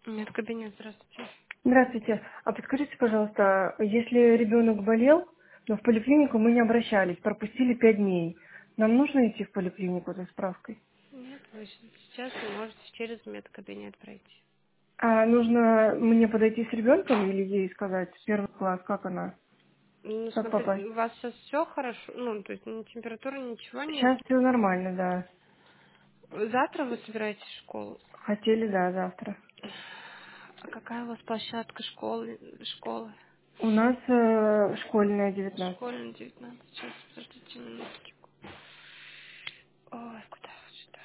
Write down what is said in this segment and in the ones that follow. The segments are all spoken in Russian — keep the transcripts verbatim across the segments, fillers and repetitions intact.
Нет, кабинет, здравствуйте. Здравствуйте. А подскажите, пожалуйста, если ребенок болел, но в поликлинику мы не обращались, пропустили пять дней, нам нужно идти в поликлинику за справкой? Нет, вы щ- сейчас вы можете через медкабинет пройти. А нужно мне подойти с ребенком или ей сказать первый класс, как она, Ну, как смотрите, попасть? у вас сейчас все хорошо, ну, то есть ни температуры, ничего нет. Сейчас все нормально, да. Завтра вы собираетесь в школу? Хотели, да, завтра. А какая у вас площадка школы? школы? У нас э, школьная девятнадцать. Школьная девятнадцать. Сейчас, подождите минуточку. Ой, куда вот сюда?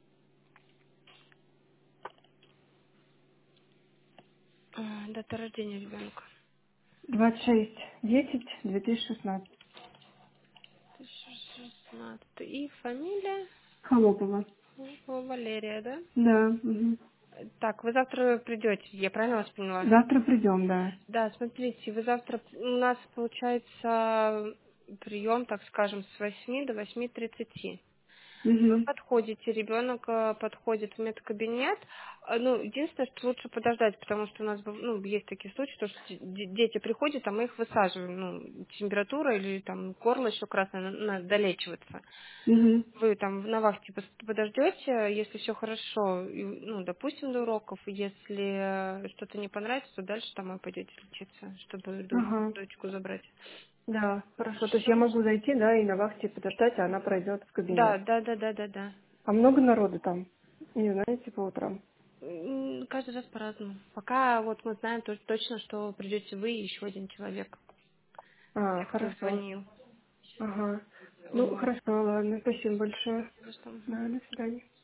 А, дата рождения ребенка. двадцать шесть десять две тысячи шестнадцать. тысяча шестнадцать. И фамилия? Холопова. О, Валерия, да? Да. Мгм. Так, вы завтра придете, я правильно вас поняла? Завтра придем, да. Да, смотрите, вы завтра, у нас получается прием, так скажем, с восьми до восьми тридцати. Вы Угу. подходите, ребенок э, подходит в медкабинет. Э, Ну, единственное, что лучше подождать, потому что у нас быв- ну, есть такие случаи, то, что де- дети приходят, а мы их высаживаем. Ну, температура или там горло еще красное, на- надо долечиваться. Угу. Вы там на вахте пос- подождете, если все хорошо, и, ну, допустим, до уроков, если э, что-то не понравится, то дальше там вы пойдете лечиться, чтобы до- Ага. дочку забрать. Да, хорошо. То есть я Хорошо. могу зайти, да, и на вахте подождать, а она пройдет в Да, кабинет. да, да, да, да, да. А много народу там? Не знаете, по утрам? М, Каждый раз по-разному. Пока вот мы знаем то- точно, что придете вы и еще один человек, А, те, кто хорошо. звонил. Ага. Ну, Вот. хорошо, ладно. Спасибо большое. Просто, Да, мгм. до свидания.